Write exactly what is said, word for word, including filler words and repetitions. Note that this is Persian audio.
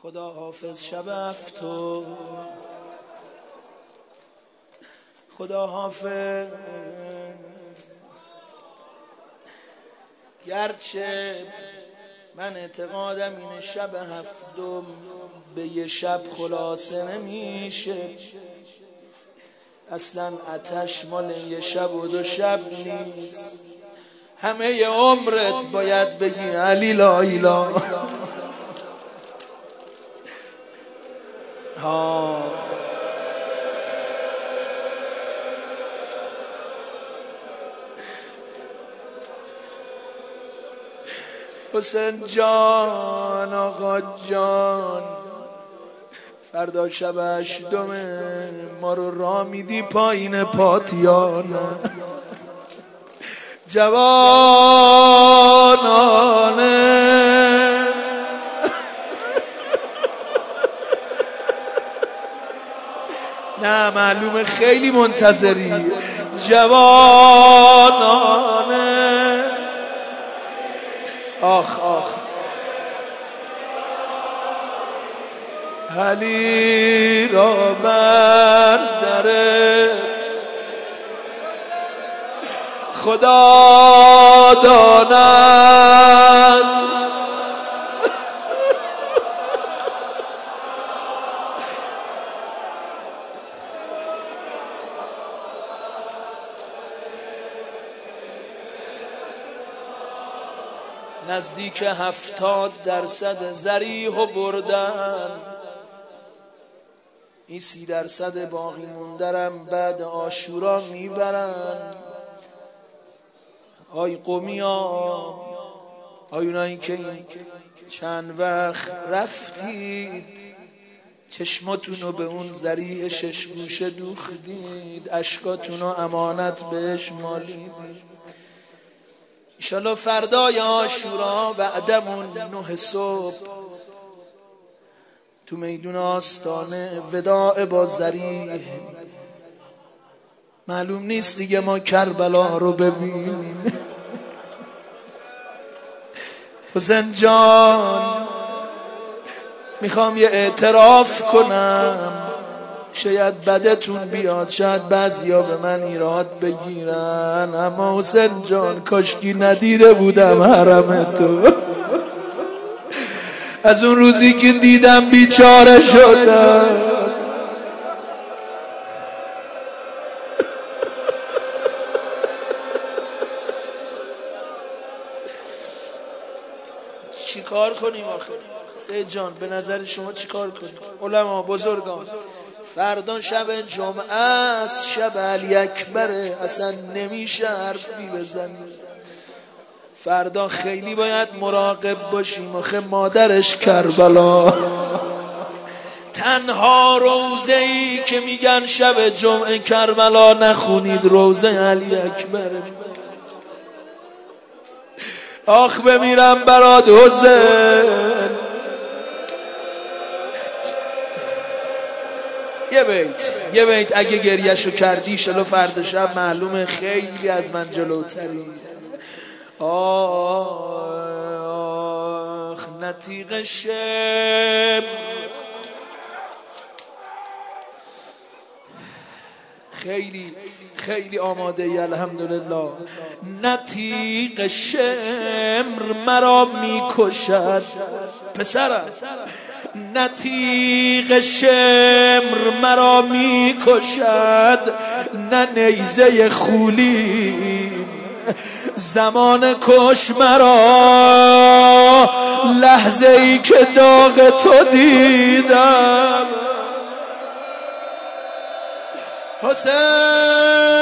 خدا حافظ شب افتو، خدا حافظ. گرچه من اعتقادم اینه شب هفتم به یه شب خلاصه نمیشه، اصلا آتش مال یه شب و دو شب نیست، همه ی عمرت باید بگی علی لا اله. ها حسین جان آقا جان، فردا شب هشتمه ما رو راه میدی پایین پاتیان. جوانانه نه معلومه خیلی منتظری. جوانانه آخ آخ علی را بر در خدا داند. نزدیک هفتاد درصد ذریحو بردن، این سی درصد باقی موندرم بعد عاشورا میبرن. آی قومی ها، آی اونایی که این چند وقت رفتید چشماتونو به اون ذریح شش گوشه دوختید، اشکاتونو امانت بهش مالیدید. انشالله فردای عاشورا بعدمون نه صبح تو میدون آستانه وداع با ذریح. معلوم نیست دیگه ما کربلا رو ببینیم. حسین جان میخوام یه اعتراف کنم، شاید بدتون بیاد، شاید بعضیا به من ایراد بگیرن، اما حسین جان کاشکی ندیده بودم حرم تو. از اون روزی که دیدم بیچاره شدم. چی کار کنیم آخه؟ سید جان به نظر شما چی کار کنیم؟ علما بزرگان فردا شب جمعه است، شب علی اکبره، اصلا نمیشه حرفی بزنیم. فردا خیلی باید مراقب باشیم، آخه مادرش کربلا. تنها روزه ای که میگن شب جمعه کربلا نخونید روزه علی اکبره. آخ بمیرم برات حسین. یه بیت یه بیت اگه گریهشو کردی شلو فردا شب معلومه خیلی از من جلوتری. آخ نتیق شم خیلی خیلی آماده ای الحمدلله. نتیق شمر مرا میکشد پسرم، نتیق شمر مرا میکشد، نه نیزه خولی زمان کش مرا، لحظه ای که داغ تو دیدم. حسین